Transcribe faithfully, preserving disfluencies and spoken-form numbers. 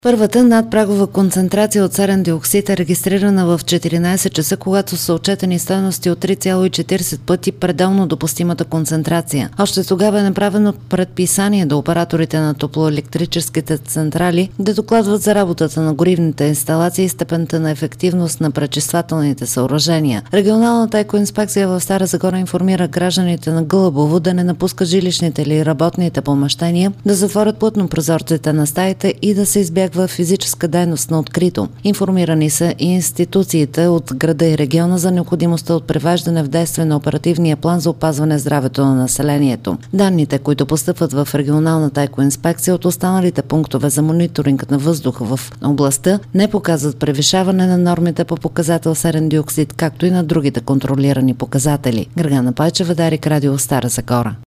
Първата надпрагова концентрация от серен диоксид е регистрирана в четиринайсет часа, когато са отчетени стойности от три цяло и четирийсет пъти пределно допустимата концентрация. Още тогава е направено предписание до операторите на топлоелектрическите централи да докладват за работата на горивните инсталации и степента на ефективност на пречиствателните съоръжения. Регионалната екоинспекция в Стара Загора информира гражданите на Гълъбово да не напускат жилищните или работните помещения, да затворят плътно прозорците на стаите и да се избягва в физическа дейност на открито. Информирани са и институциите от града и региона за необходимостта от привеждане в действие на оперативния план за опазване здравето на населението. Данните, които постъпват в регионалната екоинспекция от останалите пунктове за мониторинг на въздуха в областта, не показват превишаване на нормите по показател серен диоксид, както и на другите контролирани показатели. Гергана Пайчева, Дарик, Радио Стара Загора.